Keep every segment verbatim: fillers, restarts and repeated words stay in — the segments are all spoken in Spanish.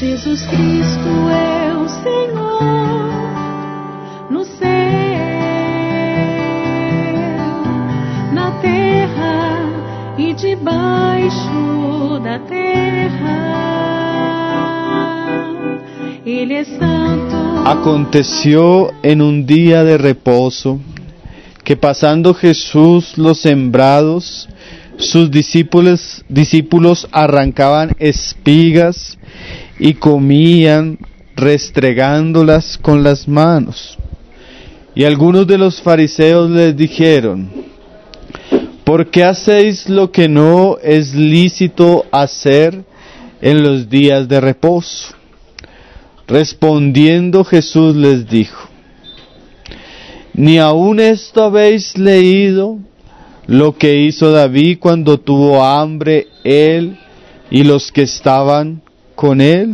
Jesus Cristo é o Senhor no céu, na terra e debaixo da terra. Ele é santo. Aconteció en un día de reposo que pasando Jesús los sembrados, sus discípulos, discípulos arrancaban espigas y comían restregándolas con las manos. Y algunos de los fariseos les dijeron: ¿por qué hacéis lo que no es lícito hacer en los días de reposo? Respondiendo Jesús les dijo: ¿ni aún esto habéis leído? Lo que hizo David cuando tuvo hambre, él y los que estaban con él.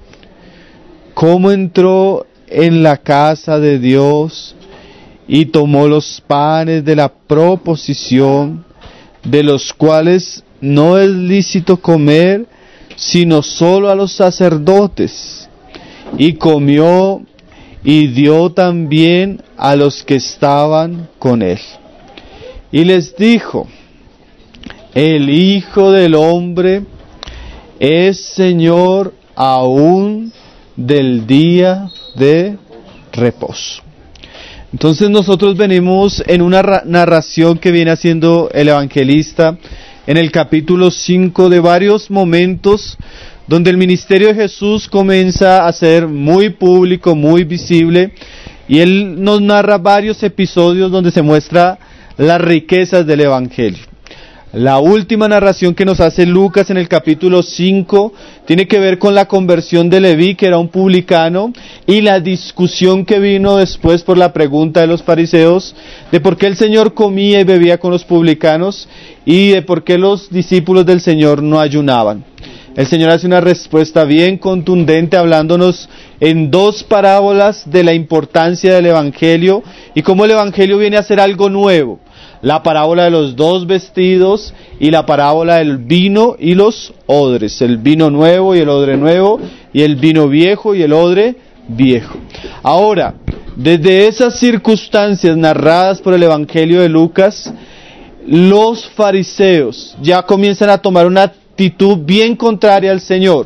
¿Cómo entró en la casa de Dios y tomó los panes de la proposición, de los cuales no es lícito comer, sino solo a los sacerdotes? Y comió y dio también a los que estaban con él. Y les dijo: el Hijo del Hombre es Señor aún del día de reposo. Entonces nosotros venimos en una narración que viene haciendo el evangelista en el capítulo cinco de varios momentos donde el ministerio de Jesús comienza a ser muy público, muy visible, y él nos narra varios episodios donde se muestra las riquezas del evangelio. La última narración que nos hace Lucas en el capítulo cinco tiene que ver con la conversión de Leví, que era un publicano, y la discusión que vino después por la pregunta de los fariseos de por qué el Señor comía y bebía con los publicanos y de por qué los discípulos del Señor no ayunaban. El Señor hace una respuesta bien contundente hablándonos en dos parábolas de la importancia del evangelio y cómo el evangelio viene a ser algo nuevo. La parábola de los dos vestidos y la parábola del vino y los odres. El vino nuevo y el odre nuevo, y el vino viejo y el odre viejo. Ahora, desde esas circunstancias narradas por el evangelio de Lucas, los fariseos ya comienzan a tomar una actitud bien contraria al Señor.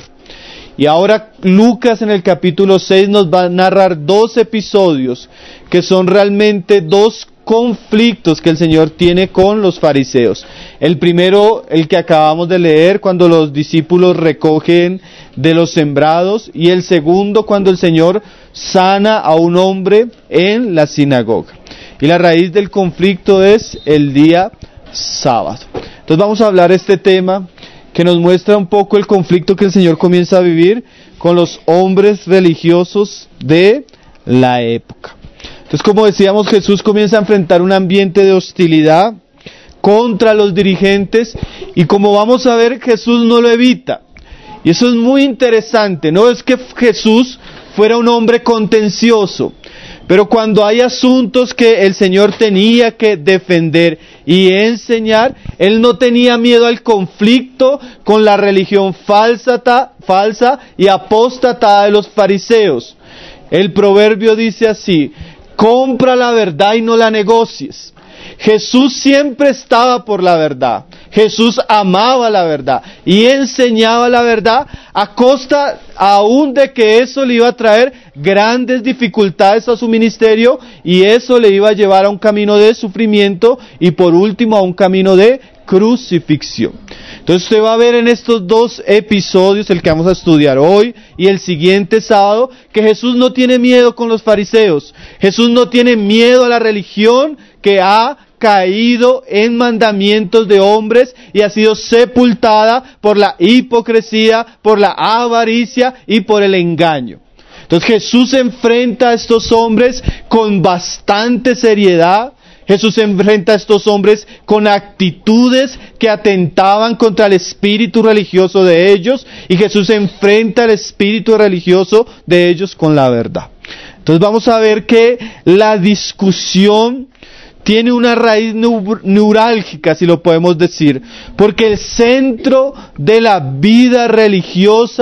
Y ahora Lucas en el capítulo seis nos va a narrar dos episodios que son realmente dos conflictos que el Señor tiene con los fariseos. El primero, el que acabamos de leer, cuando los discípulos recogen de los sembrados, y el segundo, cuando el Señor sana a un hombre en la sinagoga. Y la raíz del conflicto es el día sábado. Entonces vamos a hablar este tema que nos muestra un poco el conflicto que el Señor comienza a vivir con los hombres religiosos de la época. Entonces, como decíamos, Jesús comienza a enfrentar un ambiente de hostilidad contra los dirigentes, y como vamos a ver, Jesús no lo evita. Y eso es muy interesante. No es que Jesús fuera un hombre contencioso, pero cuando hay asuntos que el Señor tenía que defender y enseñar, Él no tenía miedo al conflicto con la religión falsa, ta, falsa y apóstata de los fariseos. El proverbio dice así: compra la verdad y no la negocies. Jesús siempre estaba por la verdad. Jesús amaba la verdad y enseñaba la verdad, a costa aún de que eso le iba a traer grandes dificultades a su ministerio, y eso le iba a llevar a un camino de sufrimiento y por último a un camino de crucifixión. Entonces usted va a ver en estos dos episodios, el que vamos a estudiar hoy y el siguiente sábado, que Jesús no tiene miedo con los fariseos. Jesús no tiene miedo a la religión que ha caído en mandamientos de hombres y ha sido sepultada por la hipocresía, por la avaricia y por el engaño. Entonces Jesús enfrenta a estos hombres con bastante seriedad. Jesús enfrenta a estos hombres con actitudes que atentaban contra el espíritu religioso de ellos, y Jesús enfrenta el espíritu religioso de ellos con la verdad. Entonces vamos a ver que la discusión tiene una raíz neurálgica, si lo podemos decir, porque el centro de la vida religiosa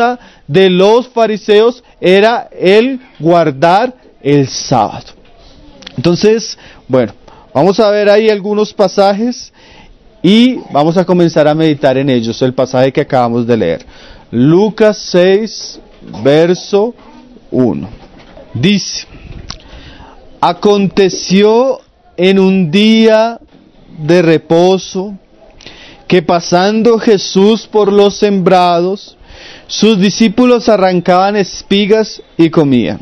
de los fariseos era el guardar el sábado. Entonces, bueno, vamos a ver ahí algunos pasajes y vamos a comenzar a meditar en ellos. El pasaje que acabamos de leer, Lucas seis, verso uno, dice: aconteció en un día de reposo que, pasando Jesús por los sembrados, sus discípulos arrancaban espigas y comían,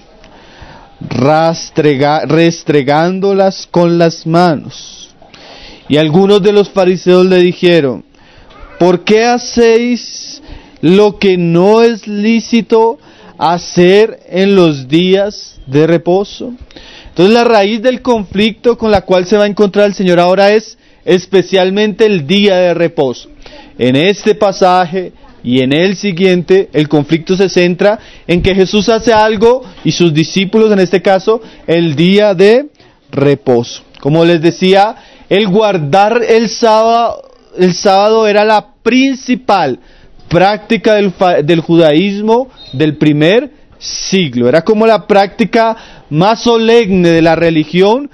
rastrega, restregándolas con las manos. Y algunos de los fariseos le dijeron: ¿por qué hacéis lo que no es lícito hacer en los días de reposo? Entonces, la raíz del conflicto con la cual se va a encontrar el Señor ahora es especialmente el día de reposo. En este pasaje y en el siguiente, el conflicto se centra en que Jesús hace algo y sus discípulos, en este caso, el día de reposo. Como les decía, el guardar el sábado, el sábado era la principal práctica del, del judaísmo del primer siglo. Era como la práctica más solemne de la religión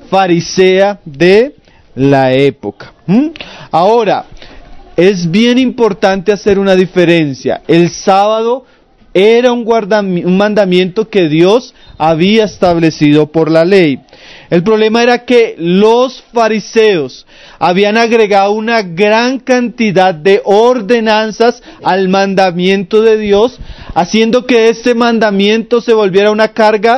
farisea de la época. ¿Mm? Ahora, es bien importante hacer una diferencia. El sábado era un, guardam- un mandamiento que Dios había establecido por la ley. El problema era que los fariseos habían agregado una gran cantidad de ordenanzas al mandamiento de Dios, haciendo que este mandamiento se volviera una carga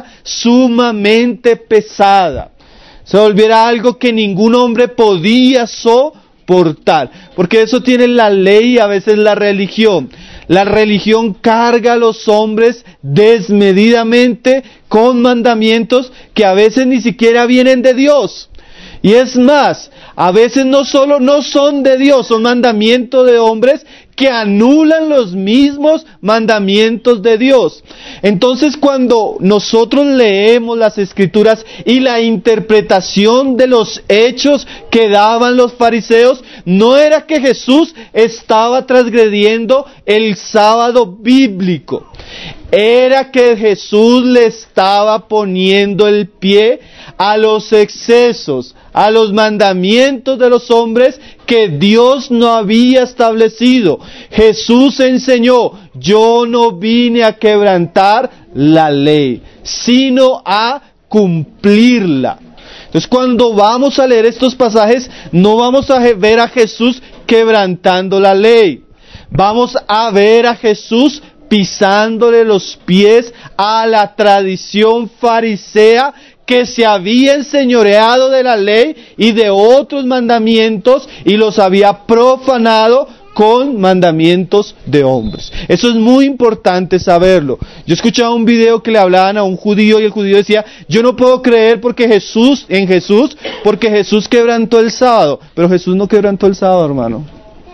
sumamente pesada. Se volviera algo que ningún hombre podía soportar, porque eso tiene la ley y a veces la religión. La religión carga a los hombres desmedidamente con mandamientos que a veces ni siquiera vienen de Dios. Y es más, a veces no solo no son de Dios, son mandamientos de hombres que anulan los mismos mandamientos de Dios. Entonces, cuando nosotros leemos las Escrituras y la interpretación de los hechos que daban los fariseos, no era que Jesús estaba transgrediendo el sábado bíblico, era que Jesús le estaba poniendo el pie a los excesos, a los mandamientos de los hombres que Dios no había establecido. Jesús enseñó: yo no vine a quebrantar la ley, sino a cumplirla. Entonces, cuando vamos a leer estos pasajes, no vamos a ver a Jesús quebrantando la ley. Vamos a ver a Jesús pisándole los pies a la tradición farisea que se había enseñoreado de la ley y de otros mandamientos y los había profanado con mandamientos de hombres. Eso es muy importante saberlo. Yo escuchaba un video que le hablaban a un judío y el judío decía: yo no puedo creer porque Jesús, en Jesús, porque Jesús quebrantó el sábado. Pero Jesús no quebrantó el sábado, hermano.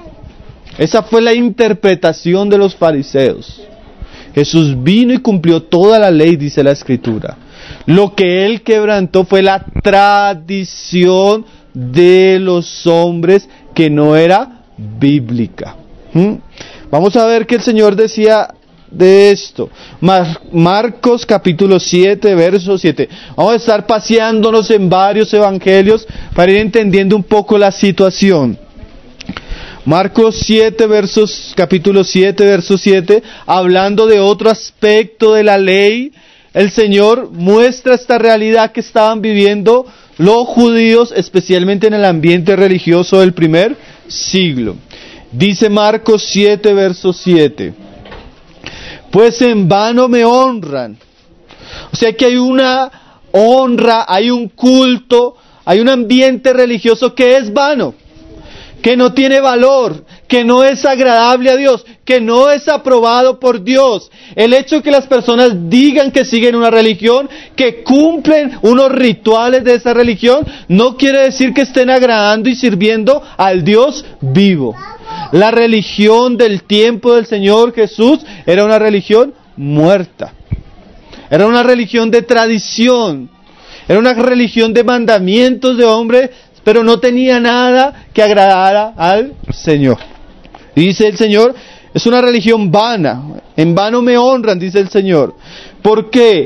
Esa fue la interpretación de los fariseos. Jesús vino y cumplió toda la ley, dice la Escritura. Lo que él quebrantó fue la tradición de los hombres, que no era bíblica. ¿Mm? Vamos a ver qué el Señor decía de esto. Mar- Marcos capítulo siete, verso siete. Vamos a estar paseándonos en varios evangelios para ir entendiendo un poco la situación. Marcos siete, versos, capítulo siete, verso siete, hablando de otro aspecto de la ley, el Señor muestra esta realidad que estaban viviendo los judíos, especialmente en el ambiente religioso del primer siglo. Dice Marcos siete, verso siete: pues en vano me honran. O sea que hay una honra, hay un culto, hay un ambiente religioso que es vano, que no tiene valor, que no es agradable a Dios, que no es aprobado por Dios. El hecho de que las personas digan que siguen una religión, que cumplen unos rituales de esa religión, no quiere decir que estén agradando y sirviendo al Dios vivo. La religión del tiempo del Señor Jesús era una religión muerta. Era una religión de tradición. Era una religión de mandamientos de hombres, pero no tenía nada que agradara al Señor. Dice el Señor: Es una religión vana. En vano me honran, dice el Señor. ¿Por qué?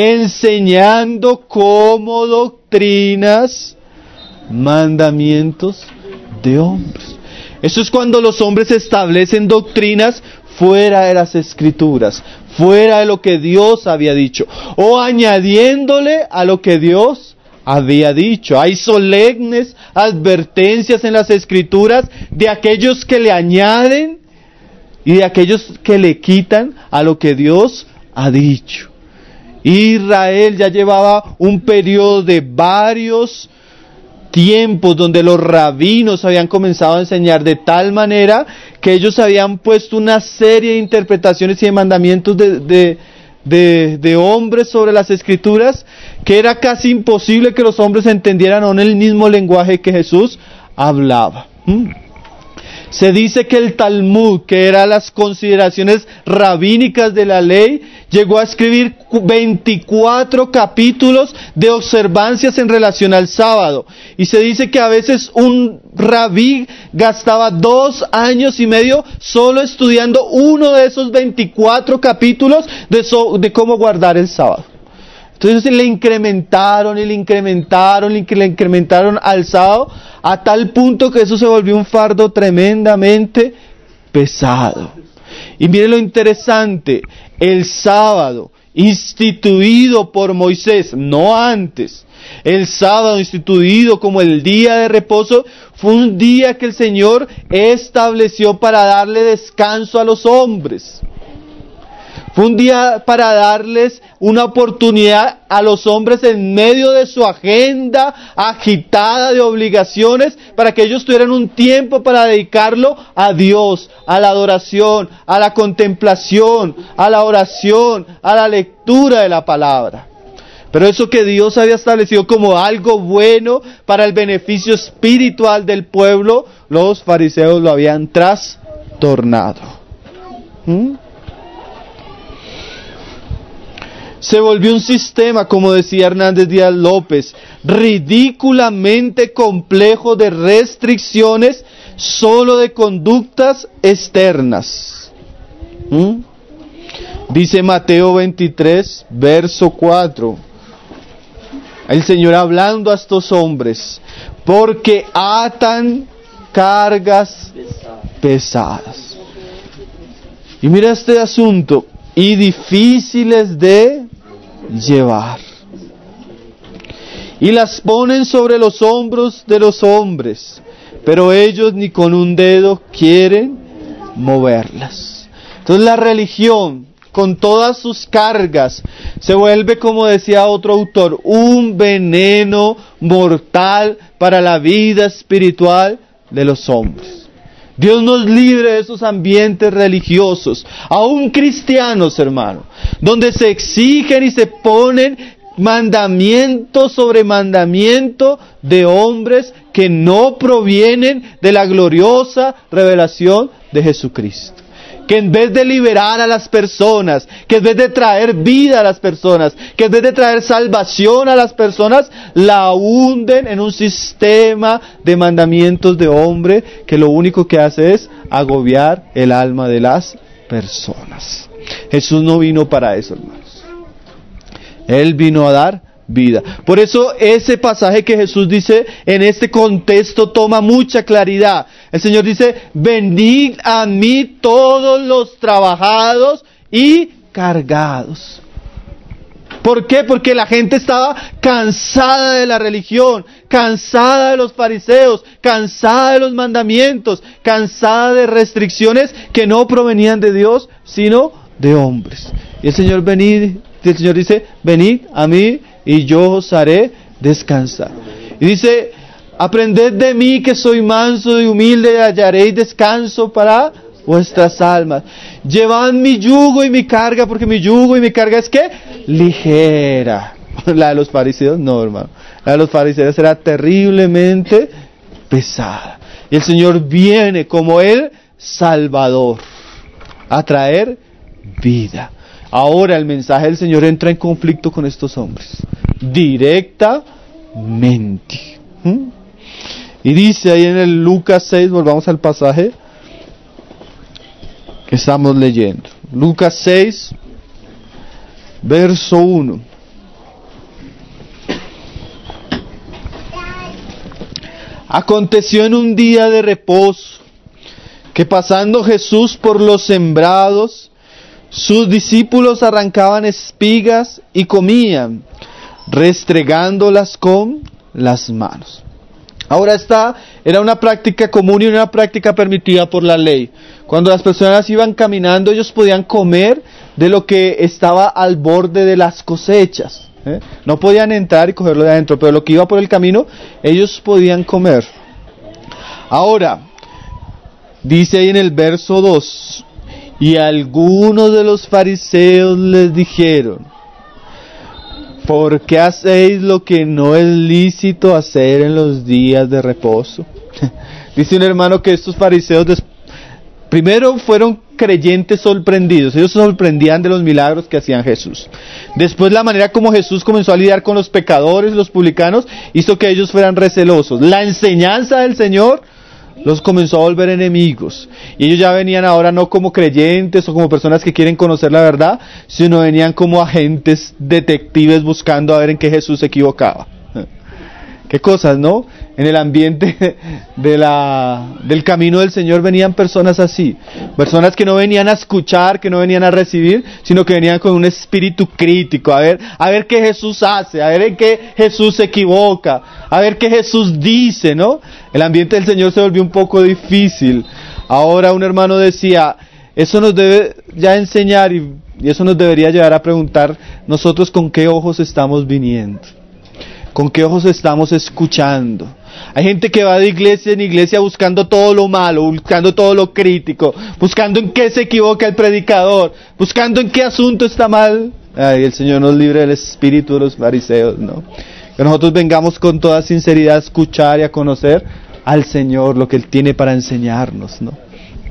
Enseñando como doctrinas mandamientos de hombres. Eso es cuando los hombres establecen doctrinas fuera de las Escrituras, fuera de lo que Dios había dicho, o añadiéndole a lo que Dios había dicho. Hay solemnes advertencias en las Escrituras de aquellos que le añaden y de aquellos que le quitan a lo que Dios ha dicho. Israel ya llevaba un periodo de varios tiempos donde los rabinos habían comenzado a enseñar de tal manera que ellos habían puesto una serie de interpretaciones y de mandamientos de, de, de, de hombres sobre las Escrituras, que era casi imposible que los hombres entendieran aún el mismo lenguaje que Jesús hablaba. ¿Mm? Se dice que el Talmud, que eran las consideraciones rabínicas de la ley, llegó a escribir veinticuatro capítulos de observancias en relación al sábado. Y se dice que a veces un rabí gastaba dos años y medio solo estudiando uno de esos veinticuatro capítulos de, so, de cómo guardar el sábado. Entonces le incrementaron y le incrementaron y le incrementaron al sábado a tal punto que eso se volvió un fardo tremendamente pesado. Y mire lo interesante, el sábado instituido por Moisés, no antes, el sábado instituido como el día de reposo, fue un día que el Señor estableció para darle descanso a los hombres. Fue un día para darles una oportunidad a los hombres en medio de su agenda agitada de obligaciones, para que ellos tuvieran un tiempo para dedicarlo a Dios, a la adoración, a la contemplación, a la oración, a la lectura de la palabra. Pero eso que Dios había establecido como algo bueno para el beneficio espiritual del pueblo, los fariseos lo habían trastornado. ¿Mm? Se volvió un sistema, como decía Hernández Díaz López, ridículamente complejo de restricciones solo de conductas externas. ¿Mm? Dice Mateo veintitrés, verso cuatro. El Señor hablando a estos hombres, porque atan cargas pesadas. Y mira este asunto, y difíciles de llevar, y las ponen sobre los hombros de los hombres, pero ellos ni con un dedo quieren moverlas. Entonces la religión, con todas sus cargas, se vuelve, como decía otro autor, un veneno mortal para la vida espiritual de los hombres. Dios nos libre de esos ambientes religiosos, aún cristianos, hermano, donde se exigen y se ponen mandamiento sobre mandamiento de hombres que no provienen de la gloriosa revelación de Jesucristo. Que en vez de liberar a las personas, que en vez de traer vida a las personas, que en vez de traer salvación a las personas, la hunden en un sistema de mandamientos de hombre que lo único que hace es agobiar el alma de las personas. Jesús no vino para eso, hermanos. Él vino a dar vida. Por eso ese pasaje que Jesús dice en este contexto toma mucha claridad. El Señor dice, venid a mí todos los trabajados y cargados. ¿Por qué? Porque la gente estaba cansada de la religión, cansada de los fariseos, cansada de los mandamientos, cansada de restricciones que no provenían de Dios, sino de hombres. Y el Señor venid, el Señor dice, venid a mí y yo os haré descansar. Y dice, aprended de mí que soy manso y humilde y hallaréis descanso para vuestras almas. Llevad mi yugo y mi carga, porque mi yugo y mi carga es ¿qué? Ligera. La de los fariseos no, hermano. La de los fariseos era terriblemente pesada. Y el Señor viene como el Salvador a traer vida. Ahora el mensaje del Señor entra en conflicto con estos hombres, directamente. ¿Mm? Y dice ahí en el Lucas seis, volvamos al pasaje, que estamos leyendo. Lucas seis, verso uno. Aconteció en un día de reposo que pasando Jesús por los sembrados, sus discípulos arrancaban espigas y comían, restregándolas con las manos. Ahora esta era una práctica común y una práctica permitida por la ley. Cuando las personas iban caminando, ellos podían comer de lo que estaba al borde de las cosechas. ¿eh? No podían entrar y cogerlo de adentro, pero lo que iba por el camino, ellos podían comer. Ahora, dice ahí en el verso dos, y algunos de los fariseos les dijeron: ¿por qué hacéis lo que no es lícito hacer en los días de reposo? Dice un hermano que estos fariseos des... primero fueron creyentes sorprendidos, ellos se sorprendían de los milagros que hacían Jesús. Después la manera como Jesús comenzó a lidiar con los pecadores, los publicanos, hizo que ellos fueran recelosos. La enseñanza del Señor los comenzó a volver enemigos, y ellos ya venían ahora no como creyentes o como personas que quieren conocer la verdad, sino venían como agentes detectives buscando a ver en qué Jesús se equivocaba. Qué cosas, ¿no? En el ambiente de la, del camino del Señor venían personas así, personas que no venían a escuchar, que no venían a recibir, sino que venían con un espíritu crítico, a ver, a ver qué Jesús hace, a ver en qué Jesús se equivoca, a ver qué Jesús dice, ¿no? El ambiente del Señor se volvió un poco difícil. Ahora un hermano decía, eso nos debe ya enseñar y, y eso nos debería llevar a preguntar nosotros con qué ojos estamos viniendo. ¿Con qué ojos estamos escuchando? Hay gente que va de iglesia en iglesia buscando todo lo malo, buscando todo lo crítico, buscando en qué se equivoca el predicador, buscando en qué asunto está mal. Ay, el Señor nos libre del espíritu de los fariseos, ¿no? Que nosotros vengamos con toda sinceridad a escuchar y a conocer al Señor, lo que Él tiene para enseñarnos, ¿no?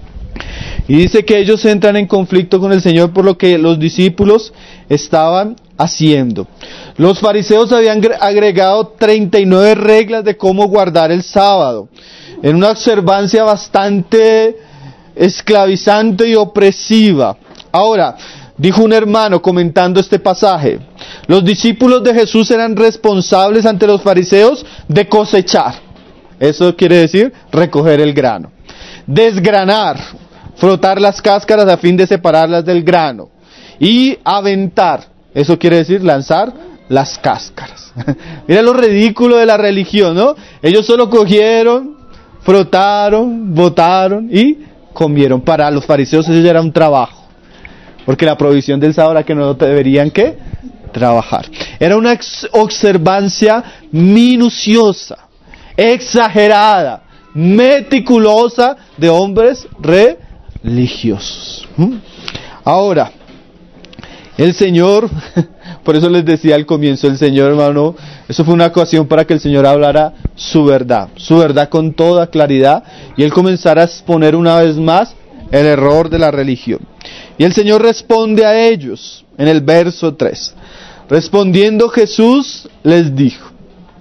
Y dice que ellos entran en conflicto con el Señor por lo que los discípulos estaban haciendo. Los fariseos habían agregado treinta y nueve reglas de cómo guardar el sábado, en una observancia bastante esclavizante y opresiva. Ahora, dijo un hermano comentando este pasaje, los discípulos de Jesús eran responsables ante los fariseos de cosechar. Eso quiere decir recoger el grano, desgranar, frotar las cáscaras a fin de separarlas del grano, y aventar, eso quiere decir lanzar las cáscaras. Mira lo ridículo de la religión, ¿no? Ellos solo cogieron, frotaron, botaron y comieron. Para los fariseos eso ya era un trabajo, porque la provisión del sábado era que no deberían ¿qué? Trabajar. Era una ex- observancia minuciosa, exagerada, meticulosa de hombres religiosos. ¿Mm? Ahora, el Señor, por eso les decía al comienzo, el Señor, hermano, eso fue una ocasión para que el Señor hablara su verdad, su verdad con toda claridad, y Él comenzara a exponer una vez más el error de la religión. Y el Señor responde a ellos en el verso tres. Respondiendo Jesús les dijo: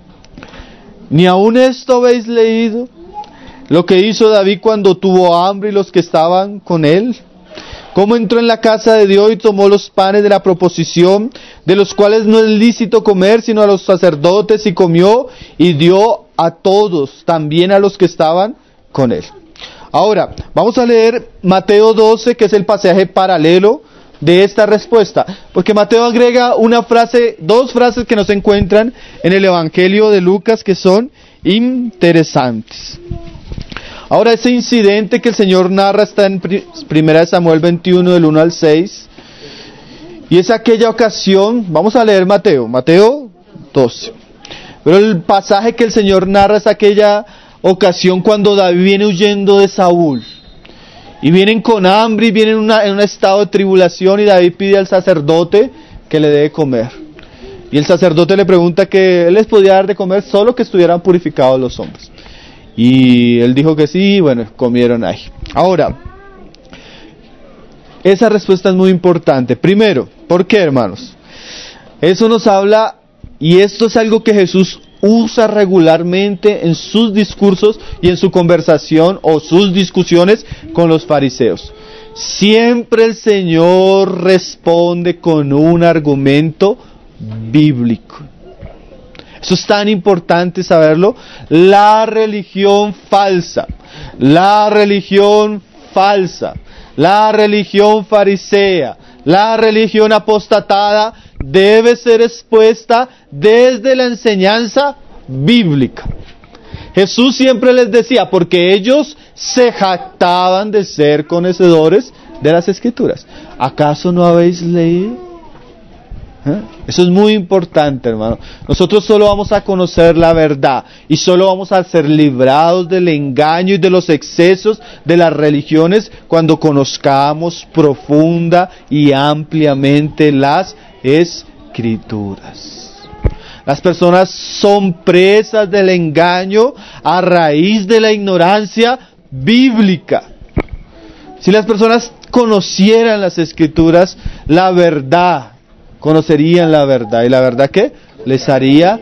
¿ni aún esto habéis leído? Lo que hizo David cuando tuvo hambre y los que estaban con él. Cómo entró en la casa de Dios y tomó los panes de la proposición, de los cuales no es lícito comer sino a los sacerdotes, y comió y dio a todos, también a los que estaban con él. Ahora, vamos a leer Mateo doce, que es el pasaje paralelo de esta respuesta, porque Mateo agrega una frase, dos frases que no se encuentran en el Evangelio de Lucas, que son interesantes. Ahora, ese incidente que el Señor narra está en Primera de Samuel veintiuno, del uno al seis, y es aquella ocasión. Vamos a leer Mateo, Mateo doce, pero el pasaje que el Señor narra es aquella ocasión cuando David viene huyendo de Saúl, y vienen con hambre y vienen en, una, en un estado de tribulación, y David pide al sacerdote que le dé de comer, y el sacerdote le pregunta que él les podía dar de comer solo que estuvieran purificados los hombres. Y él dijo que sí, y bueno, comieron ahí. Ahora, esa respuesta es muy importante. Primero, ¿por qué, hermanos? Eso nos habla, y esto es algo que Jesús usa regularmente en sus discursos y en su conversación o sus discusiones con los fariseos. siempre el Señor responde con un argumento bíblico. Eso es tan importante saberlo. La religión falsa, la religión falsa, la religión farisea, la religión apostatada debe ser expuesta desde la enseñanza bíblica. Jesús siempre les decía, porque ellos se jactaban de ser conocedores de las Escrituras. ¿Acaso no habéis leído? ¿Eh? Eso es muy importante, hermano. Nosotros solo vamos a conocer la verdad y solo vamos a ser librados del engaño y de los excesos de las religiones cuando conozcamos profunda y ampliamente las Escrituras. Las personas son presas del engaño a raíz de la ignorancia bíblica. Si las personas conocieran las Escrituras, la verdad, conocerían la verdad. ¿Y la verdad qué? Les haría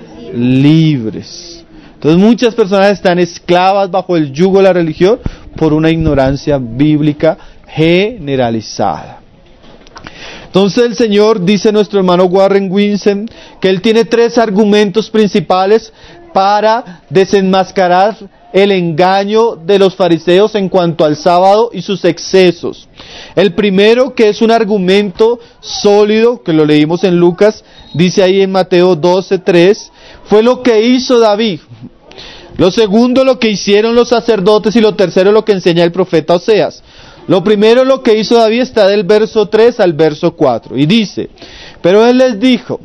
libres. Entonces muchas personas están esclavas bajo el yugo de la religión por una ignorancia bíblica generalizada. Entonces el Señor, dice nuestro hermano Warren Wiersbe, que Él tiene tres argumentos principales para desenmascarar el engaño de los fariseos en cuanto al sábado y sus excesos. El primero, que es un argumento sólido, que lo leímos en Lucas, dice ahí en Mateo doce tres, fue lo que hizo David. Lo segundo, lo que hicieron los sacerdotes, y lo tercero, lo que enseña el profeta Oseas. Lo primero, lo que hizo David, está del verso tres al verso cuatro, y dice, pero él les dijo,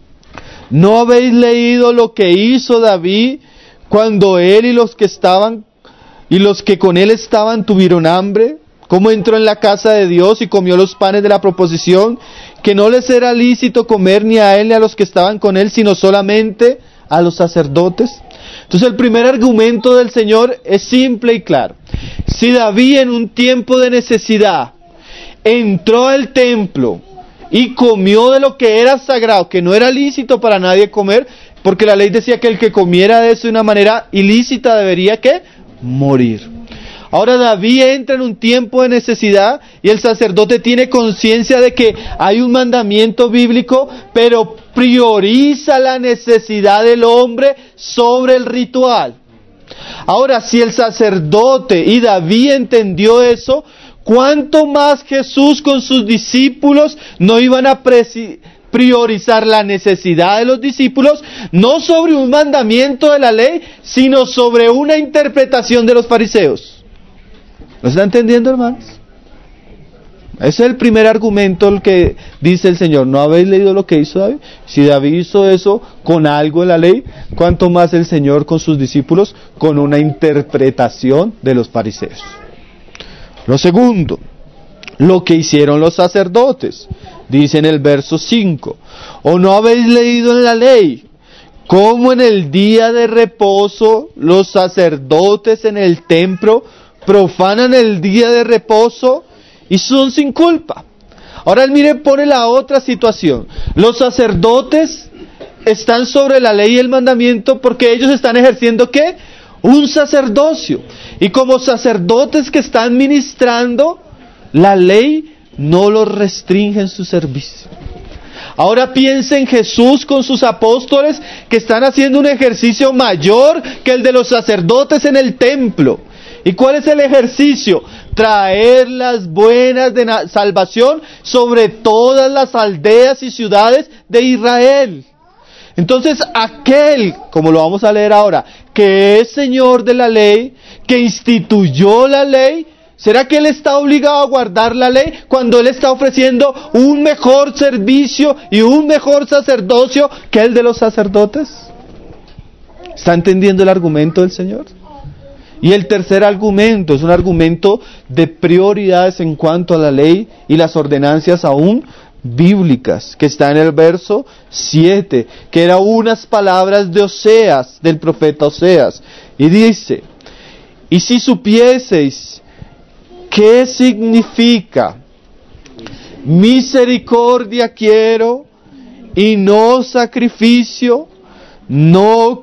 ¿no habéis leído lo que hizo David cuando él y los que estaban, y los que con él estaban tuvieron hambre? ¿Cómo entró en la casa de Dios y comió los panes de la proposición, que no les era lícito comer ni a él ni a los que estaban con él, sino solamente a los sacerdotes? Entonces el primer argumento del Señor es simple y claro. Si David en un tiempo de necesidad entró al templo y comió de lo que era sagrado, que no era lícito para nadie comer, porque la ley decía que el que comiera de eso de una manera ilícita debería ¿qué? Morir. Ahora David entra en un tiempo de necesidad y el sacerdote tiene conciencia de que hay un mandamiento bíblico, pero prioriza la necesidad del hombre sobre el ritual. Ahora, si el sacerdote y David entendió eso, ¿cuánto más Jesús con sus discípulos no iban a preci- priorizar la necesidad de los discípulos, no sobre un mandamiento de la ley, sino sobre una interpretación de los fariseos? ¿Lo está entendiendo, hermanos? Ese es el primer argumento el que dice el Señor. ¿No habéis leído lo que hizo David? Si David hizo eso con algo de la ley, ¿cuánto más el Señor con sus discípulos con una interpretación de los fariseos? Lo segundo, lo que hicieron los sacerdotes. Dice en el verso cinco, ¿o no habéis leído en la ley cómo en el día de reposo los sacerdotes en el templo profanan el día de reposo y son sin culpa? Ahora mire, pone la otra situación. Los sacerdotes están sobre la ley y el mandamiento porque ellos están ejerciendo ¿qué? Un sacerdocio. Y como sacerdotes que están ministrando, la ley no los restringe en su servicio. Ahora piensa en Jesús con sus apóstoles que están haciendo un ejercicio mayor que el de los sacerdotes en el templo. ¿Y cuál es el ejercicio? Traer las buenas de salvación sobre todas las aldeas y ciudades de Israel. Entonces aquel, como lo vamos a leer ahora, que es Señor de la ley, que instituyó la ley, ¿será que Él está obligado a guardar la ley cuando Él está ofreciendo un mejor servicio y un mejor sacerdocio que el de los sacerdotes? ¿Está entendiendo el argumento del Señor? Y el tercer argumento es un argumento de prioridades en cuanto a la ley y las ordenanzas aún bíblicas, que está en el verso siete, que eran unas palabras de Oseas, del profeta Oseas, y dice, y si supieseis qué significa misericordia quiero y no sacrificio, no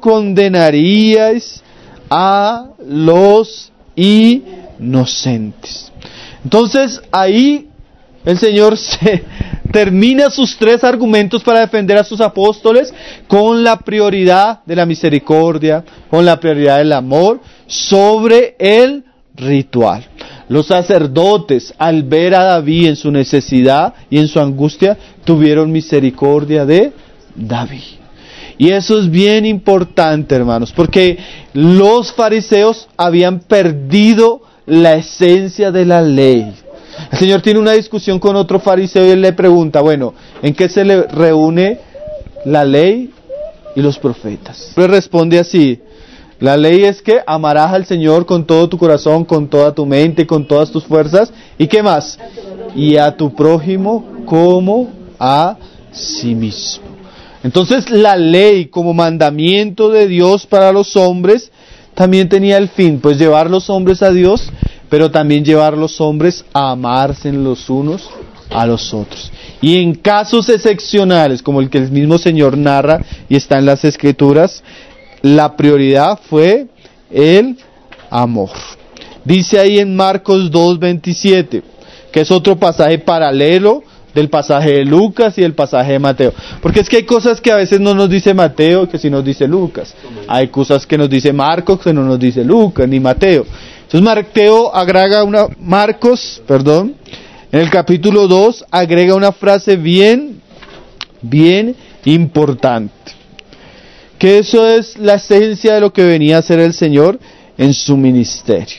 condenaríais a los inocentes. Entonces ahí el Señor se termina sus tres argumentos para defender a sus apóstoles con la prioridad de la misericordia, con la prioridad del amor sobre el ritual. Los sacerdotes, al ver a David en su necesidad y en su angustia, tuvieron misericordia de David. Y eso es bien importante, hermanos, porque los fariseos habían perdido la esencia de la ley. El Señor tiene una discusión con otro fariseo y él le pregunta, bueno, ¿en qué se le reúne la ley y los profetas? Él responde así: la ley es que amarás al Señor con todo tu corazón, con toda tu mente, con todas tus fuerzas. ¿Y qué más? Y a tu prójimo como a sí mismo. Entonces la ley como mandamiento de Dios para los hombres también tenía el fin, pues llevar los hombres a Dios, pero también llevar los hombres a amarse los unos a los otros. Y en casos excepcionales, como el que el mismo Señor narra y está en las Escrituras, la prioridad fue el amor. Dice ahí en Marcos dos veintisiete, que es otro pasaje paralelo del pasaje de Lucas y del pasaje de Mateo. Porque es que hay cosas que a veces no nos dice Mateo, que sí nos dice Lucas. Hay cosas que nos dice Marcos, que no nos dice Lucas ni Mateo. Entonces Mateo agrega una, Marcos, perdón, en el capítulo dos agrega una frase bien, bien importante. Que eso es la esencia de lo que venía a hacer el Señor en su ministerio.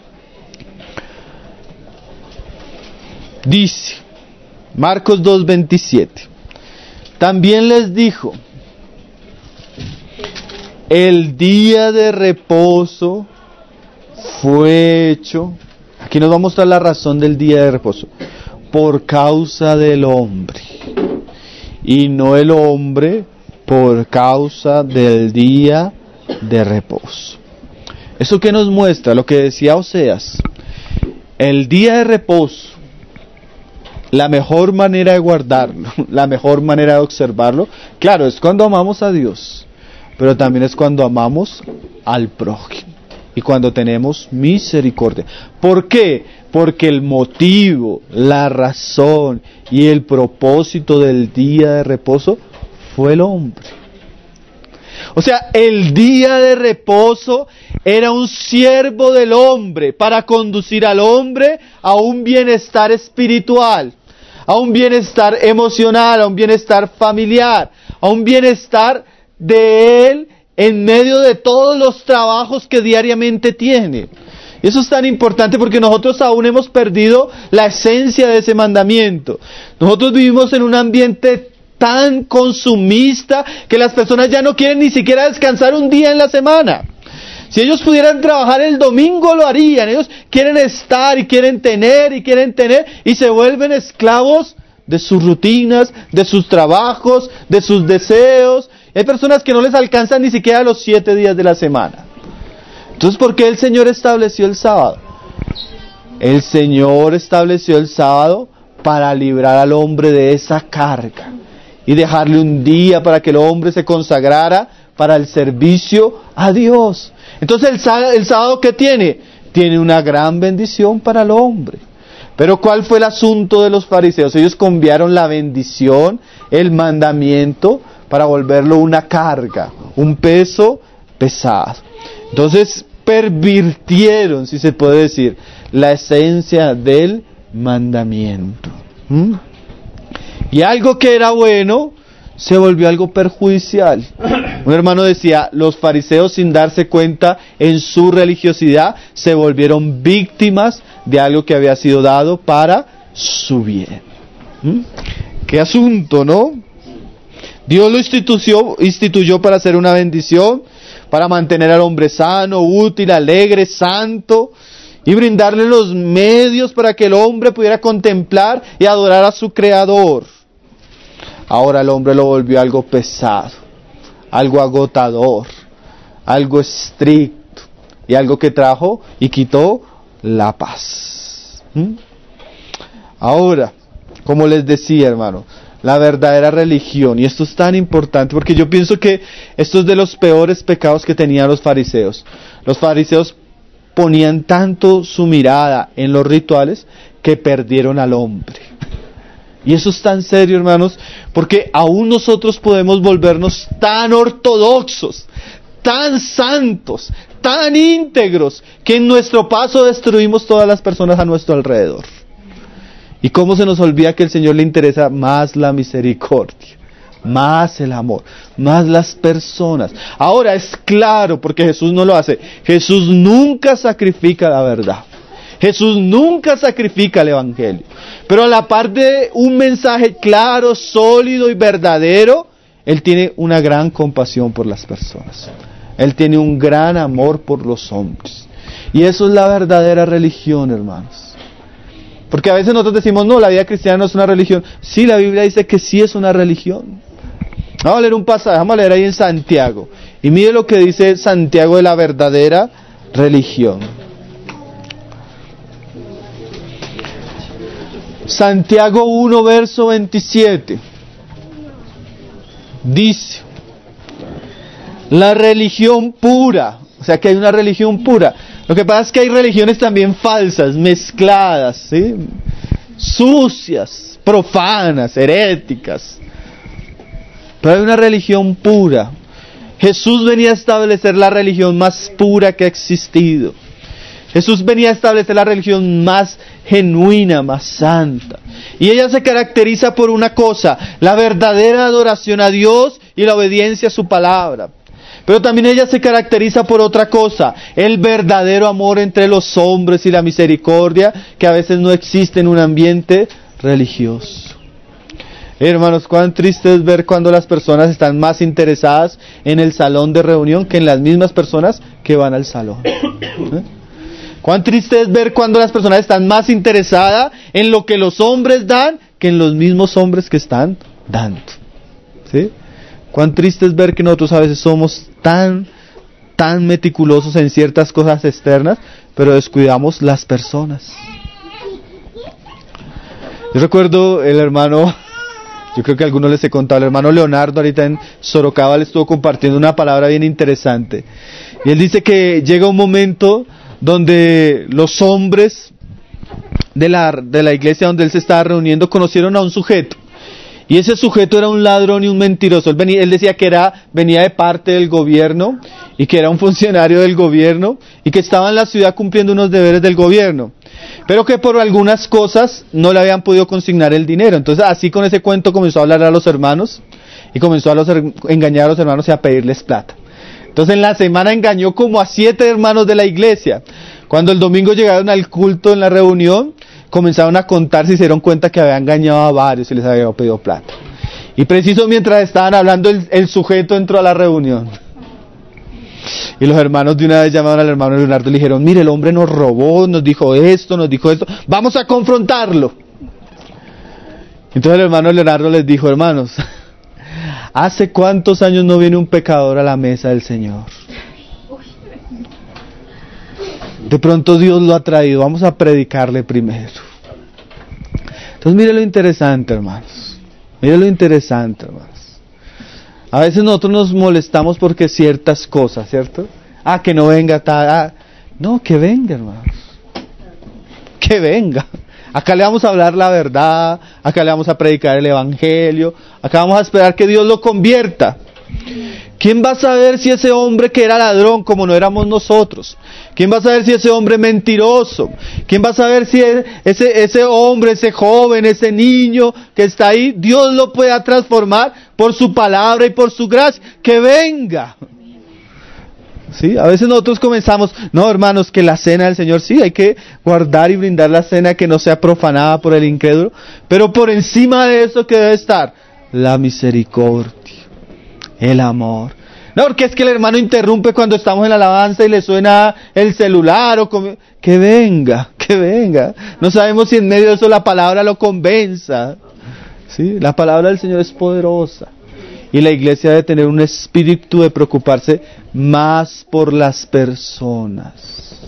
Dice, Marcos dos veintisiete, también les dijo, el día de reposo fue hecho, aquí nos va a mostrar la razón del día de reposo, por causa del hombre, y no el hombre por causa del día de reposo. ¿Eso qué nos muestra? Lo que decía Oseas, el día de reposo, la mejor manera de guardarlo, la mejor manera de observarlo, claro, es cuando amamos a Dios, pero también es cuando amamos al prójimo y cuando tenemos misericordia. ¿Por qué? Porque el motivo, la razón y el propósito del día de reposo fue el hombre. O sea, el día de reposo era un siervo del hombre para conducir al hombre a un bienestar espiritual, a un bienestar emocional, a un bienestar familiar, a un bienestar de él en medio de todos los trabajos que diariamente tiene. Y eso es tan importante porque nosotros aún hemos perdido la esencia de ese mandamiento. Nosotros vivimos en un ambiente tan consumista que las personas ya no quieren ni siquiera descansar un día en la semana. Si ellos pudieran trabajar el domingo lo harían. Ellos quieren estar y quieren tener y quieren tener y se vuelven esclavos de sus rutinas, de sus trabajos, de sus deseos. Hay personas que no les alcanzan ni siquiera los siete días de la semana. Entonces, ¿por qué el Señor estableció el sábado? El Señor estableció el sábado para librar al hombre de esa carga y dejarle un día para que el hombre se consagrara para el servicio a Dios. Entonces el sábado, el sábado ¿qué tiene? Tiene una gran bendición para el hombre. Pero ¿cuál fue el asunto de los fariseos? Ellos cambiaron la bendición, el mandamiento, para volverlo una carga, un peso pesado. Entonces pervirtieron, si se puede decir, la esencia del mandamiento. ¿Mm? Y algo que era bueno se volvió algo perjudicial. Un hermano decía, los fariseos, sin darse cuenta en su religiosidad, se volvieron víctimas de algo que había sido dado para su bien. ¿Mm? Qué asunto, ¿no? Dios lo instituyó, instituyó para hacer una bendición, para mantener al hombre sano, útil, alegre, santo, y brindarle los medios para que el hombre pudiera contemplar y adorar a su Creador. Ahora el hombre lo volvió algo pesado, algo agotador, algo estricto, y algo que trajo y quitó la paz. ¿Mm? Ahora, como les decía, hermano, la verdadera religión, y esto es tan importante porque yo pienso que esto es de los peores pecados que tenían los fariseos. Los fariseos ponían tanto su mirada en los rituales que perdieron al hombre. Y eso es tan serio, hermanos, porque aún nosotros podemos volvernos tan ortodoxos, tan santos, tan íntegros, que en nuestro paso destruimos todas las personas a nuestro alrededor. Y cómo se nos olvida que al Señor le interesa más la misericordia, más el amor, más las personas. Ahora es claro, porque Jesús no lo hace. Jesús nunca sacrifica la verdad. Jesús nunca sacrifica el Evangelio. Pero a la par de un mensaje claro, sólido y verdadero, Él tiene una gran compasión por las personas. Él tiene un gran amor por los hombres. Y eso es la verdadera religión, hermanos. Porque a veces nosotros decimos, no, la vida cristiana no es una religión. Sí, la Biblia dice que sí es una religión. Vamos a leer un pasaje, vamos a leer ahí en Santiago. Y mire lo que dice Santiago de la verdadera religión. Santiago uno, verso veintisiete. Dice, la religión pura, o sea que hay una religión pura. Lo que pasa es que hay religiones también falsas, mezcladas, ¿sí? Sucias, profanas, heréticas. Pero hay una religión pura. Jesús venía a establecer la religión más pura que ha existido. Jesús venía a establecer la religión más genuina, más santa. Y ella se caracteriza por una cosa, la verdadera adoración a Dios y la obediencia a su palabra. Pero también ella se caracteriza por otra cosa, el verdadero amor entre los hombres y la misericordia, que a veces no existe en un ambiente religioso. Hermanos, cuán triste es ver cuando las personas están más interesadas en el salón de reunión que en las mismas personas que van al salón. ¿Eh? Cuán triste es ver cuando las personas están más interesadas en lo que los hombres dan que en los mismos hombres que están dando. ¿Sí? Cuán triste es ver que nosotros a veces somos tan, tan meticulosos en ciertas cosas externas, pero descuidamos las personas. Yo recuerdo el hermano, yo creo que a algunos les he contado, el hermano Leonardo ahorita en Sorocaba le estuvo compartiendo una palabra bien interesante. Y él dice que llega un momento donde los hombres de la, de la iglesia donde él se estaba reuniendo conocieron a un sujeto. Y ese sujeto era un ladrón y un mentiroso. Él, venía, él decía que era, venía de parte del gobierno y que era un funcionario del gobierno y que estaba en la ciudad cumpliendo unos deberes del gobierno. Pero que por algunas cosas no le habían podido consignar el dinero. Entonces así con ese cuento comenzó a hablar a los hermanos y comenzó a los, engañar a los hermanos y a pedirles plata. Entonces en la semana engañó como a siete hermanos de la iglesia. Cuando el domingo llegaron al culto en la reunión, comenzaron a contar, se dieron cuenta que había engañado a varios y les había pedido plata. Y preciso mientras estaban hablando, el, el sujeto entró a la reunión. Y los hermanos de una vez llamaron al hermano Leonardo y le dijeron, mire, el hombre nos robó, nos dijo esto, nos dijo esto, vamos a confrontarlo. Entonces el hermano Leonardo les dijo, hermanos, ¿hace cuántos años no viene un pecador a la mesa del Señor? De pronto Dios lo ha traído, vamos a predicarle primero. Entonces mire lo interesante, hermanos. Mire lo interesante, hermanos. A veces nosotros nos molestamos porque ciertas cosas, ¿cierto? Ah, que no venga tal. Ah, no, que venga, hermanos. Que venga. Acá le vamos a hablar la verdad, acá le vamos a predicar el evangelio, acá vamos a esperar que Dios lo convierta. ¿Quién va a saber si ese hombre que era ladrón, como no éramos nosotros? ¿Quién va a saber si ese hombre es mentiroso? ¿Quién va a saber si ese, ese hombre, ese joven, ese niño que está ahí, Dios lo pueda transformar por su palabra y por su gracia? ¡Que venga! ¿Sí? A veces nosotros comenzamos, no hermanos, que la cena del Señor, sí, hay que guardar y brindar la cena que no sea profanada por el incrédulo, pero por encima de eso, ¿qué debe estar? La misericordia. El amor. No, porque es que el hermano interrumpe cuando estamos en la alabanza y le suena el celular o come... que venga, que venga. No sabemos si en medio de eso la palabra lo convenza. ¿Sí? La palabra del Señor es poderosa. Y la iglesia debe tener un espíritu de preocuparse más por las personas.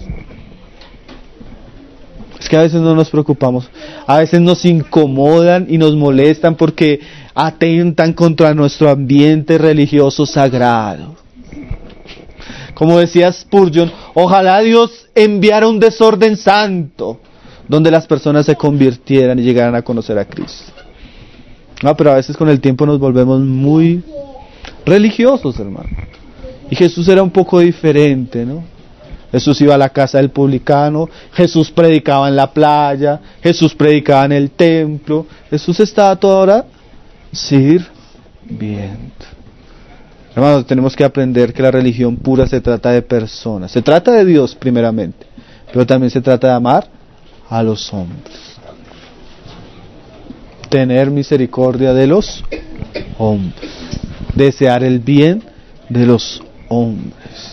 Es que a veces no nos preocupamos. A veces nos incomodan y nos molestan porque atentan contra nuestro ambiente religioso sagrado. Como decía Spurgeon, ojalá Dios enviara un desorden santo donde las personas se convirtieran y llegaran a conocer a Cristo. No, pero a veces con el tiempo nos volvemos muy religiosos, hermano. Y Jesús era un poco diferente, ¿no? Jesús iba a la casa del publicano, Jesús predicaba en la playa, Jesús predicaba en el templo, Jesús estaba toda hora sirviendo. Hermanos, tenemos que aprender que la religión pura se trata de personas, se trata de Dios primeramente, pero también se trata de amar a los hombres. Tener misericordia de los hombres, desear el bien de los hombres.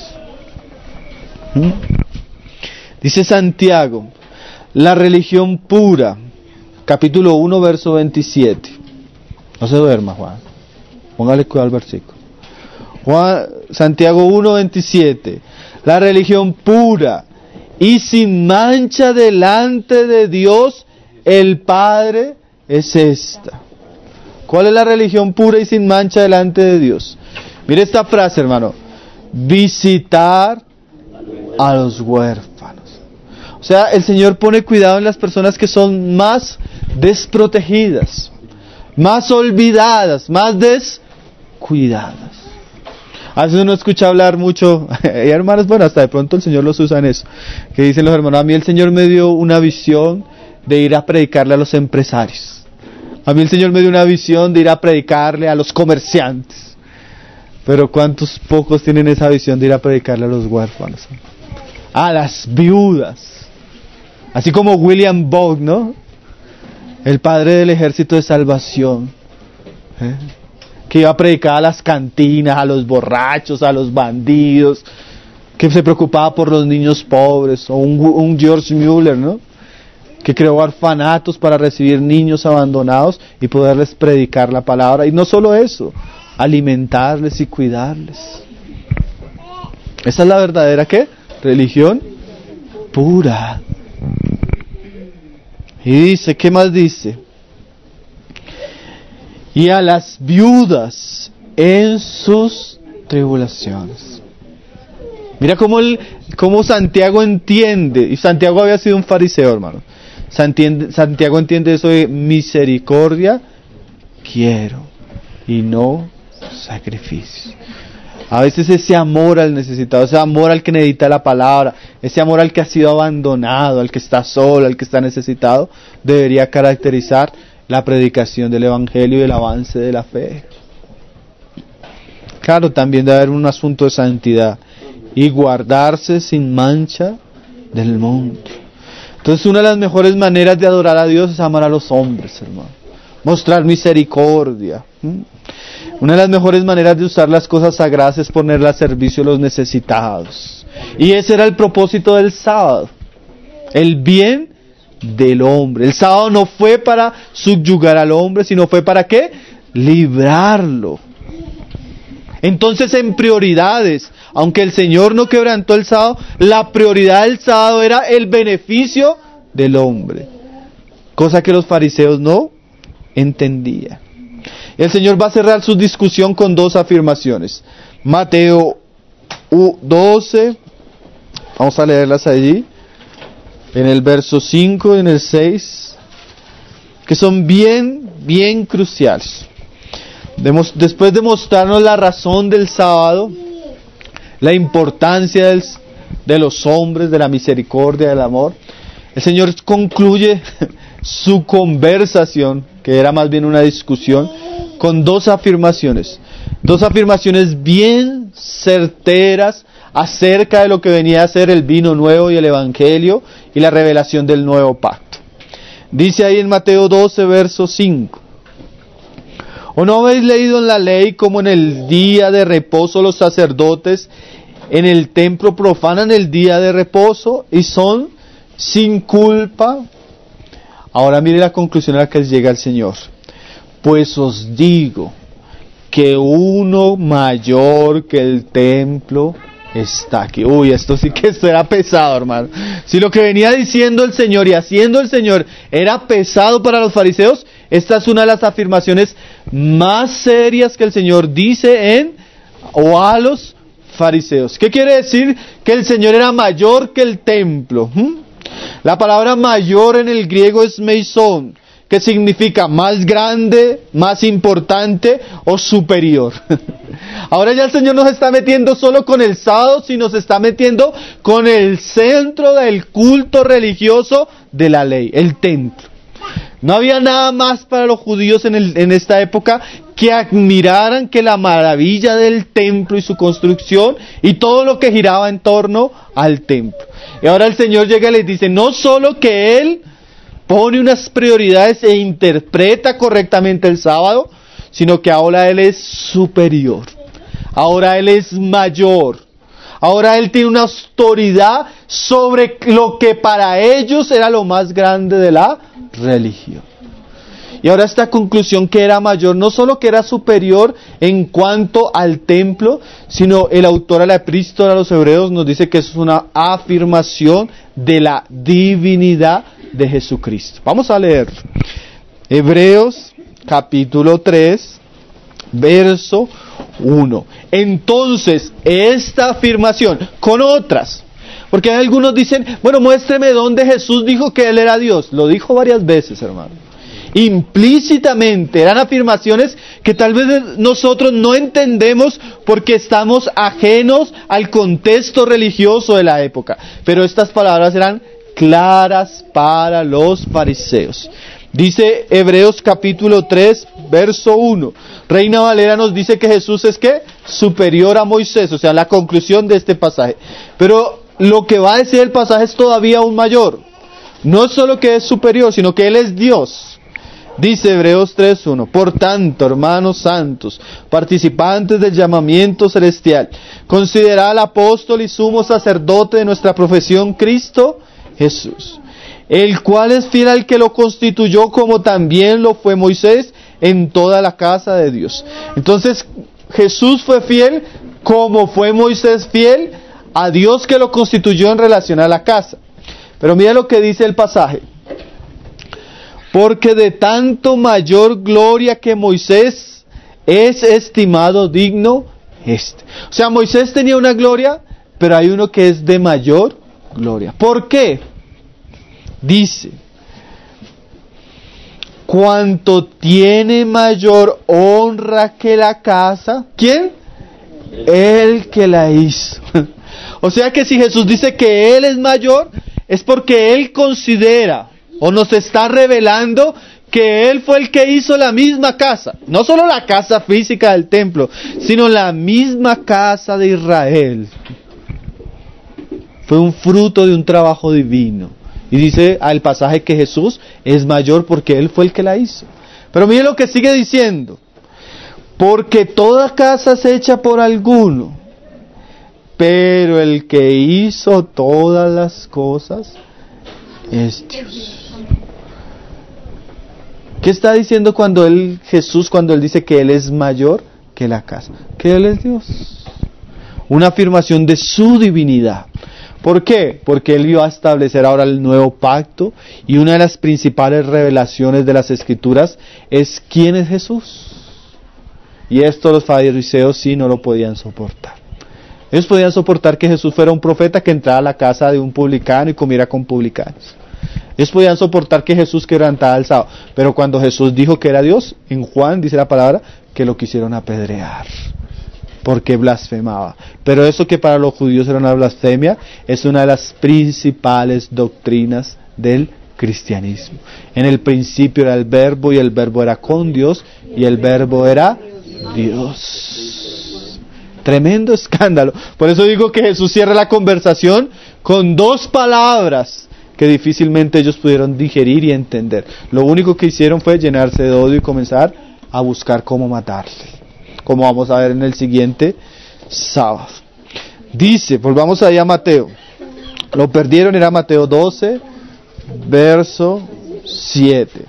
¿Mm? Dice Santiago, la religión pura, capítulo uno, verso veintisiete. No se duerma, Juan. Póngale cuidado al versículo. Juan, Santiago uno, veintisiete. La religión pura y sin mancha delante de Dios el Padre es esta. ¿Cuál es la religión pura y sin mancha delante de Dios? Mire esta frase, hermano. Visitar a los huérfanos. O sea, el Señor pone cuidado en las personas que son más desprotegidas, más olvidadas, más descuidadas. A veces uno escucha hablar mucho, y hermanos, bueno, hasta de pronto el Señor los usa en eso, que dicen los hermanos, a mí el Señor me dio una visión de ir a predicarle a los empresarios. A mí el Señor me dio una visión de ir a predicarle a los comerciantes. Pero ¿cuántos pocos tienen esa visión de ir a predicarle a los huérfanos? A las viudas. Así como William Bogg, ¿no? El padre del Ejército de Salvación. ¿Eh? Que iba a predicar a las cantinas, a los borrachos, a los bandidos. Que se preocupaba por los niños pobres. O un, un George Mueller, ¿no? Que creó orfanatos para recibir niños abandonados y poderles predicar la palabra. Y no solo eso, alimentarles y cuidarles. Esa es la verdadera, ¿qué? Religión pura. Y dice, ¿qué más dice? Y a las viudas en sus tribulaciones. Mira cómo, el, cómo Santiago entiende, y Santiago había sido un fariseo, hermano. Santiago entiende eso de misericordia quiero y no sacrificio. A veces ese amor al necesitado, ese amor al que necesita la palabra, ese amor al que ha sido abandonado, al que está solo, al que está necesitado, debería caracterizar la predicación del Evangelio y el avance de la fe. Claro, también debe haber un asunto de santidad y guardarse sin mancha del mundo. Entonces, una de las mejores maneras de adorar a Dios es amar a los hombres, hermano. Mostrar misericordia. ¿Mm? Una de las mejores maneras de usar las cosas sagradas es ponerlas a servicio de los necesitados. Y ese era el propósito del sábado. El bien del hombre. El sábado no fue para subyugar al hombre, sino fue para ¿qué? Librarlo. Entonces, en prioridades, aunque el Señor no quebrantó el sábado, la prioridad del sábado era el beneficio del hombre, cosa que los fariseos no entendían. El Señor va a cerrar su discusión con dos afirmaciones. Mateo doce, vamos a leerlas allí, en el verso cinco y en el seis, que son bien, bien cruciales. Después de mostrarnos la razón del sábado, la importancia del, de los hombres, de la misericordia, del amor, el Señor concluye su conversación, que era más bien una discusión, con dos afirmaciones. Dos afirmaciones bien certeras acerca de lo que venía a ser el vino nuevo y el Evangelio y la revelación del nuevo pacto. Dice ahí en Mateo doce, verso cinco. ¿O no habéis leído en la ley como en el día de reposo los sacerdotes en el templo profanan el día de reposo y son sin culpa? Ahora mire la conclusión a la que llega el Señor. Pues os digo que uno mayor que el templo está aquí. Uy, esto sí que será pesado, hermano. Si lo que venía diciendo el Señor y haciendo el Señor era pesado para los fariseos, esta es una de las afirmaciones más serias que el Señor dice en o a los fariseos. ¿Qué quiere decir? Que el Señor era mayor que el templo. ¿Mm? La palabra mayor en el griego es meison, que significa más grande, más importante o superior. Ahora ya el Señor no se está metiendo solo con el sábado, sino se está metiendo con el centro del culto religioso de la ley, el templo. No había nada más para los judíos en, el, en esta época que admiraran que la maravilla del templo y su construcción y todo lo que giraba en torno al templo. Y ahora el Señor llega y les dice, no solo que Él pone unas prioridades e interpreta correctamente el sábado, sino que ahora Él es superior, ahora Él es mayor, ahora Él tiene una autoridad sobre lo que para ellos era lo más grande de la religión. Y ahora esta conclusión que era mayor, no solo que era superior en cuanto al templo, sino el autor de la epístola a los Hebreos nos dice que es una afirmación de la divinidad de Jesucristo. Vamos a leer Hebreos capítulo tres, verso uno. Entonces, esta afirmación, con otras, porque algunos dicen, bueno, muéstreme dónde Jesús dijo que Él era Dios. Lo dijo varias veces, hermano. Implícitamente, eran afirmaciones que tal vez nosotros no entendemos porque estamos ajenos al contexto religioso de la época. Pero estas palabras eran claras para los fariseos. Dice Hebreos capítulo tres, verso uno. Reina Valera nos dice que Jesús es ¿qué? Superior a Moisés, o sea, la conclusión de este pasaje. Pero lo que va a decir el pasaje es todavía aún mayor. No es solo que es superior, sino que Él es Dios. Dice Hebreos tres uno, por tanto, hermanos santos, participantes del llamamiento celestial, considerad al apóstol y sumo sacerdote de nuestra profesión, Cristo Jesús, el cual es fiel al que lo constituyó, como también lo fue Moisés en toda la casa de Dios. Entonces, Jesús fue fiel como fue Moisés fiel a Dios que lo constituyó en relación a la casa. Pero mira lo que dice el pasaje. Porque de tanto mayor gloria que Moisés es estimado digno este. O sea, Moisés tenía una gloria, pero hay uno que es de mayor gloria. ¿Por qué? Dice, cuanto tiene mayor honra que la casa, ¿quién? El que la hizo. O sea que si Jesús dice que Él es mayor, es porque Él considera o nos está revelando que Él fue el que hizo la misma casa. No solo la casa física del templo, sino la misma casa de Israel. Fue un fruto de un trabajo divino. Y dice al pasaje que Jesús es mayor porque Él fue el que la hizo. Pero mire lo que sigue diciendo. Porque toda casa es hecha por alguno, pero el que hizo todas las cosas es Dios. ¿Qué está diciendo cuando él, Jesús, cuando Él dice que Él es mayor que la casa? Que Él es Dios. Una afirmación de su divinidad. ¿Por qué? Porque Él iba a establecer ahora el nuevo pacto, y una de las principales revelaciones de las Escrituras es ¿quién es Jesús? Y esto los fariseos sí no lo podían soportar. Ellos podían soportar que Jesús fuera un profeta que entrara a la casa de un publicano y comiera con publicanos. Ellos podían soportar que Jesús quebrantara el sábado. Pero cuando Jesús dijo que era Dios, en Juan dice la palabra que lo quisieron apedrear, porque blasfemaba. Pero eso que para los judíos era una blasfemia, es una de las principales doctrinas del cristianismo. En el principio era el verbo, y el verbo era con Dios, y el verbo era Dios. Tremendo escándalo. Por eso digo que Jesús cierra la conversación con dos palabras que difícilmente ellos pudieron digerir y entender. Lo único que hicieron fue llenarse de odio y comenzar a buscar cómo matarle, como vamos a ver en el siguiente sábado. Dice, volvamos ahí a Mateo. Lo perdieron, era Mateo doce, verso siete.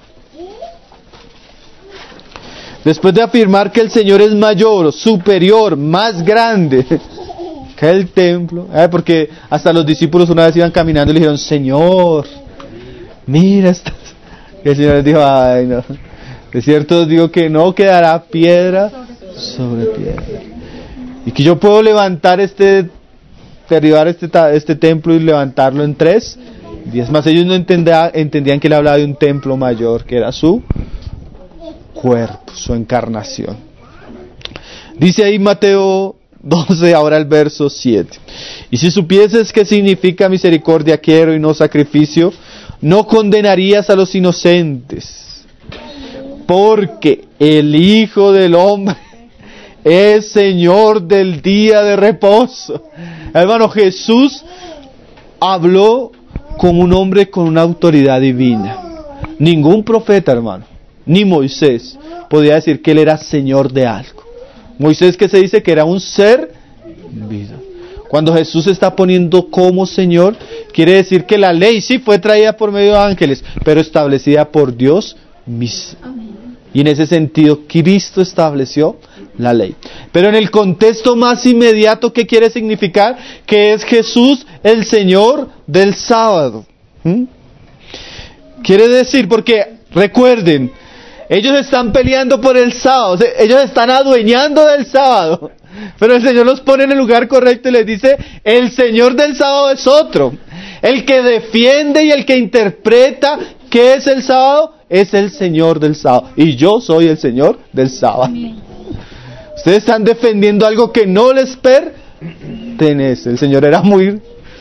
Después de afirmar que el Señor es mayor, superior, más grande que el templo, ¿eh? Porque hasta los discípulos una vez iban caminando y le dijeron, Señor, mira estas. Y el Señor les dijo, ay no, de cierto os digo que no quedará piedra sobre piedra. Y que yo puedo levantar este, derribar este, este templo y levantarlo en tres días más. Ellos no entendía, entendían que él hablaba de un templo mayor, que era su cuerpo, su encarnación. Dice ahí Mateo doce, ahora el verso siete. Y si supieses qué significa misericordia quiero y no sacrificio, no condenarías a los inocentes, porque el Hijo del Hombre es Señor del día de reposo. Hermano, Jesús habló con un hombre con una autoridad divina. Ningún profeta, hermano, ni Moisés podía decir que él era Señor de algo. Moisés, que se dice que era un ser vivo. Cuando Jesús se está poniendo como Señor, quiere decir que la ley sí fue traída por medio de ángeles, pero establecida por Dios mismo. Y en ese sentido, Cristo estableció la ley. Pero en el contexto más inmediato, ¿qué quiere significar? Que es Jesús el Señor del sábado. ¿Mm? Quiere decir, porque recuerden, ellos están peleando por el sábado, ellos están adueñando del sábado, pero el Señor los pone en el lugar correcto y les dice, el Señor del sábado es otro. El que defiende y el que interpreta qué es el sábado, es el Señor del sábado. Y yo soy el Señor del sábado. Ustedes están defendiendo algo que no les pertenece. El Señor era muy...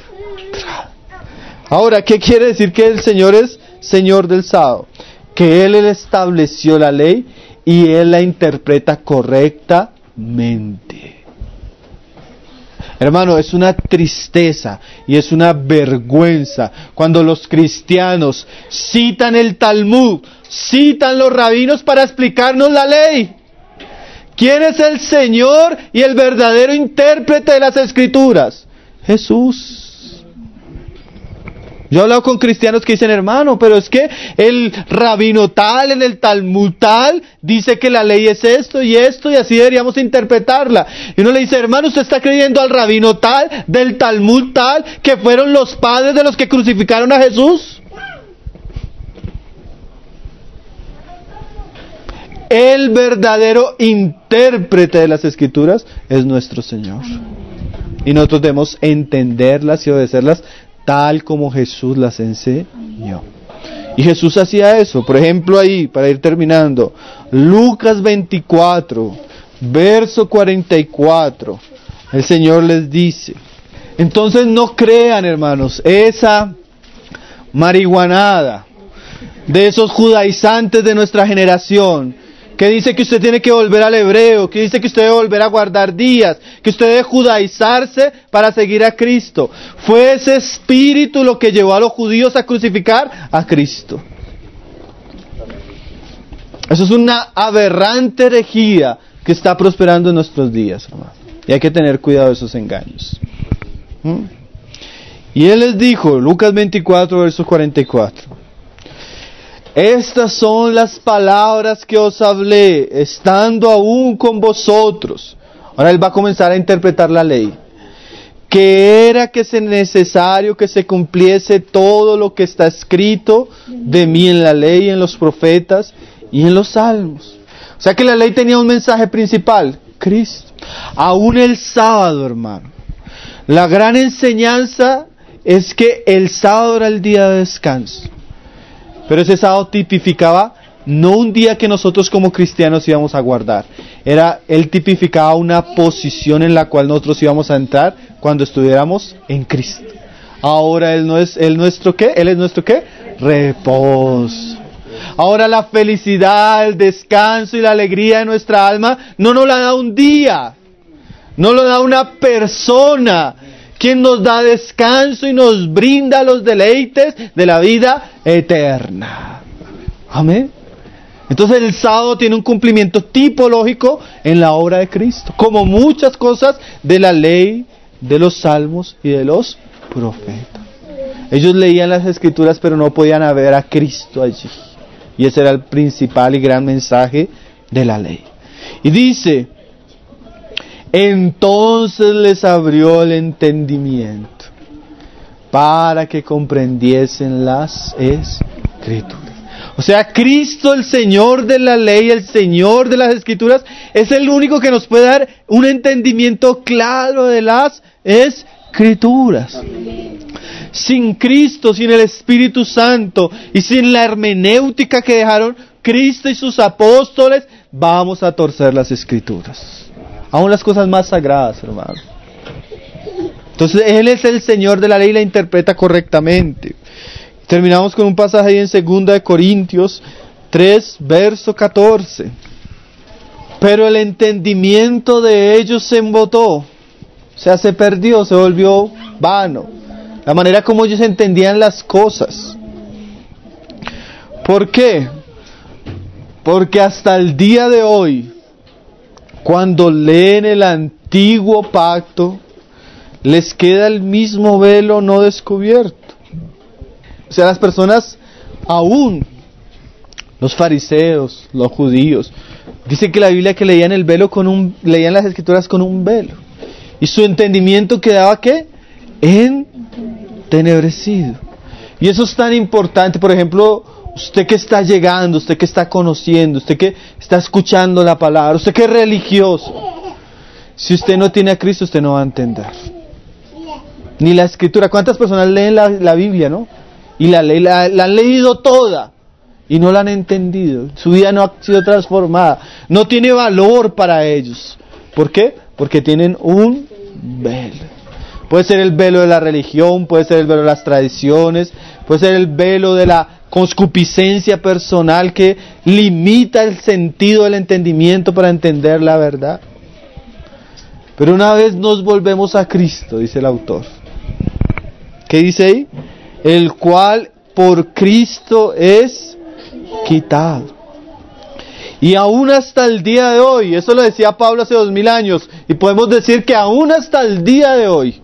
Ahora, ¿qué quiere decir que el Señor es Señor del sábado? Que Él estableció la ley y Él la interpreta correctamente. Hermano, es una tristeza y es una vergüenza cuando los cristianos citan el Talmud, citan los rabinos para explicarnos la ley. ¿Quién es el Señor y el verdadero intérprete de las Escrituras? Jesús. Yo he hablado con cristianos que dicen, hermano, pero es que el rabino tal, en el Talmud tal, dice que la ley es esto y esto y así deberíamos interpretarla. Y uno le dice, hermano, usted está creyendo al rabino tal, del Talmud tal, que fueron los padres de los que crucificaron a Jesús. El verdadero intérprete de las Escrituras es nuestro Señor. Y nosotros debemos entenderlas y obedecerlas tal como Jesús las enseñó. Y Jesús hacía eso. Por ejemplo, ahí, para ir terminando, Lucas veinticuatro, verso cuarenta y cuatro, el Señor les dice, entonces no crean, hermanos, esa marihuanada de esos judaizantes de nuestra generación, que dice que usted tiene que volver al hebreo, que dice que usted debe volver a guardar días, que usted debe judaizarse para seguir a Cristo. Fue ese espíritu lo que llevó a los judíos a crucificar a Cristo. Eso es una aberrante herejía que está prosperando en nuestros días, hermano. Y hay que tener cuidado de esos engaños. ¿Mm? Y Él les dijo, Lucas veinticuatro, verso cuarenta y cuatro. Estas son las palabras que os hablé, estando aún con vosotros. Ahora Él va a comenzar a interpretar la ley. Que era que es necesario que se cumpliese todo lo que está escrito de mí en la ley, en los profetas y en los salmos. O sea que la ley tenía un mensaje principal, Cristo. Aún el sábado, hermano. La gran enseñanza es que el sábado era el día de descanso. Pero ese sábado tipificaba no un día que nosotros como cristianos íbamos a guardar. Era, él tipificaba una posición en la cual nosotros íbamos a entrar cuando estuviéramos en Cristo. Ahora Él no es, Él nuestro ¿qué? Él es nuestro ¿qué? Reposo. Ahora la felicidad, el descanso y la alegría de nuestra alma no nos la da un día. No lo da una persona. Quien nos da descanso y nos brinda los deleites de la vida eterna. Amén. Entonces el sábado tiene un cumplimiento tipológico en la obra de Cristo, como muchas cosas de la ley, de los salmos y de los profetas. Ellos leían las Escrituras pero no podían ver a Cristo allí. Y ese era el principal y gran mensaje de la ley. Y dice... Entonces les abrió el entendimiento para que comprendiesen las Escrituras. O sea, Cristo, el Señor de la ley, el Señor de las Escrituras, es el único que nos puede dar un entendimiento claro de las Escrituras. Sin Cristo, sin el Espíritu Santo y sin la hermenéutica que dejaron Cristo y sus apóstoles, vamos a torcer las Escrituras. Aún las cosas más sagradas, hermanos. Entonces, Él es el Señor de la ley y la interpreta correctamente. Terminamos con un pasaje ahí en segunda de Corintios tres, verso catorce. Pero el entendimiento de ellos se embotó, o sea, se perdió, se volvió vano. La manera como ellos entendían las cosas. ¿Por qué? Porque hasta el día de hoy, cuando leen el antiguo pacto, les queda el mismo velo no descubierto. O sea, las personas aún, los fariseos, los judíos, dice que la Biblia que leían el velo con un, leían las Escrituras con un velo. Y su entendimiento quedaba ¿qué? Entenebrecido. Y eso es tan importante. Por ejemplo, usted que está llegando, usted que está conociendo, usted que está escuchando la palabra, usted que es religioso. Si usted no tiene a Cristo, usted no va a entender. Ni la Escritura. ¿Cuántas personas leen la, la Biblia, no? Y la, la, la han leído toda y no la han entendido. Su vida no ha sido transformada. No tiene valor para ellos. ¿Por qué? Porque tienen un velo. Puede ser el velo de la religión, puede ser el velo de las tradiciones, puede ser el velo de la concupiscencia personal que limita el sentido del entendimiento para entender la verdad. Pero una vez nos volvemos a Cristo, dice el autor. ¿Qué dice ahí? El cual por Cristo es quitado. Y aún hasta el día de hoy, eso lo decía Pablo hace dos mil años, y podemos decir que aún hasta el día de hoy,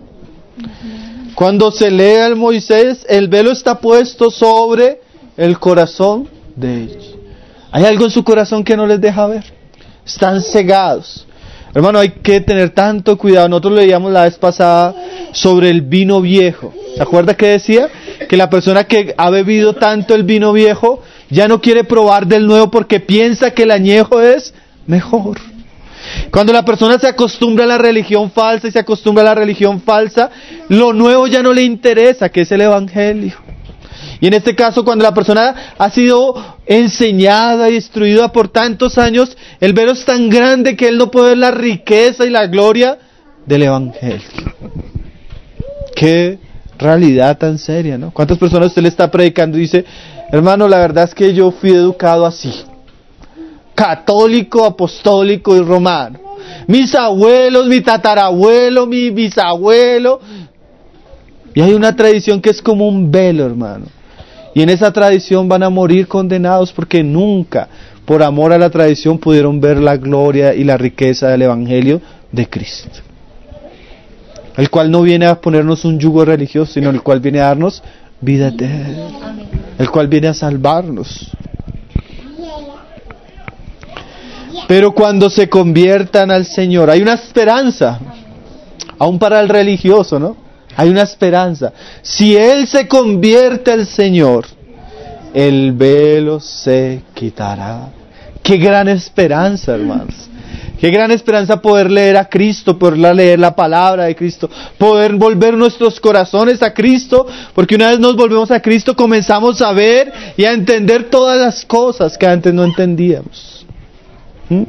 cuando se lee al Moisés, el velo está puesto sobre el corazón de ellos. Hay algo en su corazón que no les deja ver. Están cegados. Hermano, hay que tener tanto cuidado. Nosotros leíamos la vez pasada sobre el vino viejo. ¿Se acuerda que decía? Que la persona que ha bebido tanto el vino viejo ya no quiere probar del nuevo porque piensa que el añejo es mejor. Cuando la persona se acostumbra a la religión falsa y se acostumbra a la religión falsa, lo nuevo ya no le interesa, que es el Evangelio. Y en este caso, cuando la persona ha sido enseñada y instruida por tantos años, el velo es tan grande que él no puede ver la riqueza y la gloria del Evangelio. Qué realidad tan seria, ¿no? ¿Cuántas personas usted le está predicando y dice, hermano, la verdad es que yo fui educado así, católico, apostólico y romano? Mis abuelos, mi tatarabuelo, mi bisabuelo. Y hay una tradición que es como un velo, hermano. Y en esa tradición van a morir condenados porque nunca, por amor a la tradición, pudieron ver la gloria y la riqueza del Evangelio de Cristo. El cual no viene a ponernos un yugo religioso, sino el cual viene a darnos vida eterna. El cual viene a salvarnos. Pero cuando se conviertan al Señor, hay una esperanza, aún para el religioso, ¿no? Hay una esperanza. Si Él se convierte al Señor, el velo se quitará. Qué gran esperanza, hermanos. Qué gran esperanza poder leer a Cristo, poder leer la palabra de Cristo, poder volver nuestros corazones a Cristo, porque una vez nos volvemos a Cristo comenzamos a ver y a entender todas las cosas que antes no entendíamos. ¿Mm?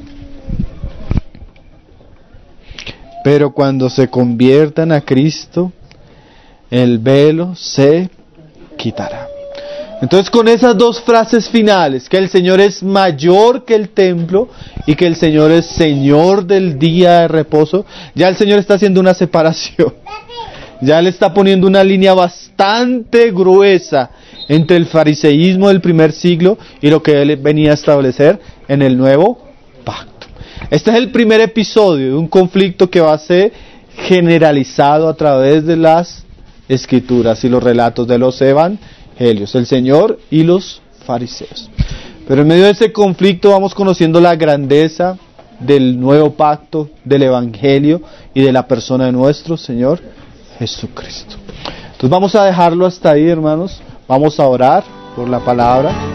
Pero cuando se conviertan a Cristo, el velo se quitará. Entonces, con esas dos frases finales, que el Señor es mayor que el templo y que el Señor es Señor del día de reposo, ya el Señor está haciendo una separación. Ya le está poniendo una línea bastante gruesa entre el fariseísmo del primer siglo y lo que Él venía a establecer en el nuevo pacto. Este es el primer episodio de un conflicto que va a ser generalizado a través de las Escrituras y los relatos de los evangelios, el Señor y los fariseos. Pero en medio de ese conflicto vamos conociendo la grandeza del nuevo pacto, del Evangelio y de la persona de nuestro Señor Jesucristo. Entonces vamos a dejarlo hasta ahí, hermanos. Vamos a orar por la palabra.